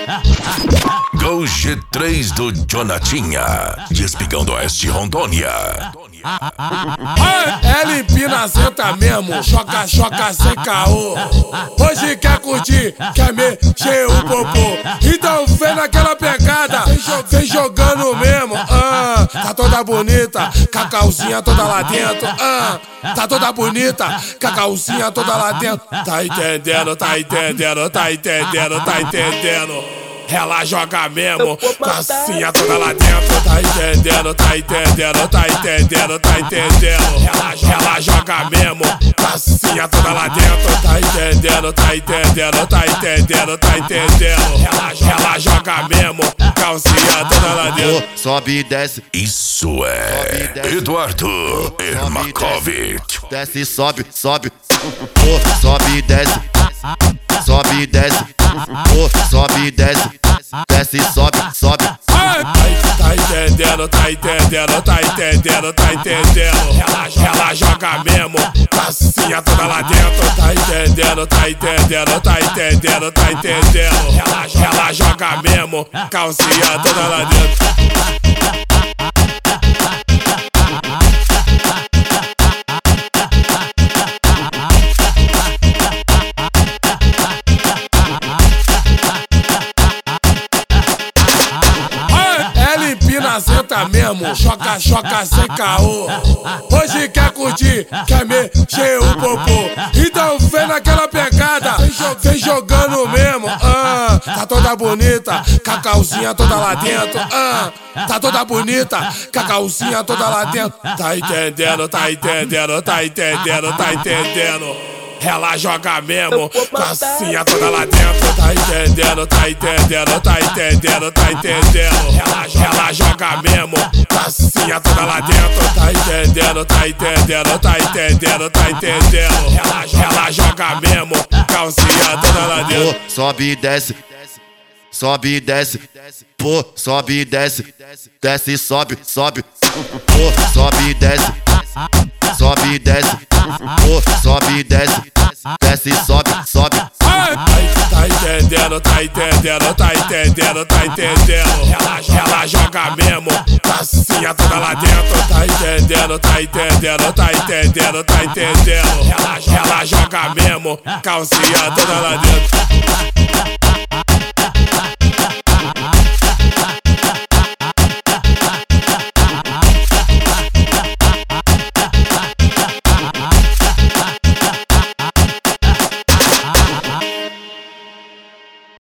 Gol G3 do Jonatinha, de Espigão do Oeste, Rondônia. É limpina, senta mesmo, choca, choca sem caô. Hoje quer curtir, quer mexer o popô. Então vem naquela pegada, vem jogando mesmo. Tá toda bonita, com a calcinha toda lá dentro. Tá toda bonita, com a calcinha toda lá dentro. Tá entendendo, tá entendendo, tá entendendo, tá entendendo. Ela joga mesmo, calcinha toda lá dentro. Tá entendendo, tá entendendo, tá entendendo, tá entendendo. Ela joga mesmo, calcinha toda lá dentro. Tá entendendo, tá entendendo, tá entendendo, tá entendendo. Ela joga mesmo, calcinha toda lá dentro. Sobe e desce. Isso é Eduardo Ermakovic. Desce, sobe, sobe. Sobe e desce. Sobe e desce. Sobe e desce. Desce, sobe, sobe. Tá entendendo, tá entendendo, tá entendendo, tá entendendo. Ela joga mesmo, calcinha toda lá dentro. Tá entendendo, tá entendendo, tá entendendo, tá entendendo. Ela joga mesmo, calcinha toda lá dentro. Senta mesmo, choca, choca sem caô. Hoje quer curtir, quer mexer o popô. Então vem naquela pegada, vem jogando mesmo. Tá toda bonita, com a calcinha toda lá dentro. Tá toda bonita, com a calcinha toda lá dentro. Tá entendendo, tá entendendo, tá entendendo, tá entendendo. Ela joga mesmo, calcinha toda lá dentro. Tá entendendo, tá entendendo, tá entendendo, tá entendendo. Ela joga mesmo, calcinha toda lá dentro. Tá entendendo, tá entendendo, tá entendendo, tá entendendo. Ela joga mesmo, calcinha toda lá dentro. Sobe e desce. Sobe e desce. Pô, sobe e desce. Desce e sobe, sobe. Pô, sobe e desce. Sobe e desce. Pô, sobe e desce. Desce e sobe, sobe. Tá entendendo, tá entendendo, tá entendendo, tá entendendo. Ela joga mesmo, calcinha toda lá dentro. Tá entendendo, tá entendendo, tá entendendo, tá entendendo. Ela joga mesmo, calcinha toda lá dentro.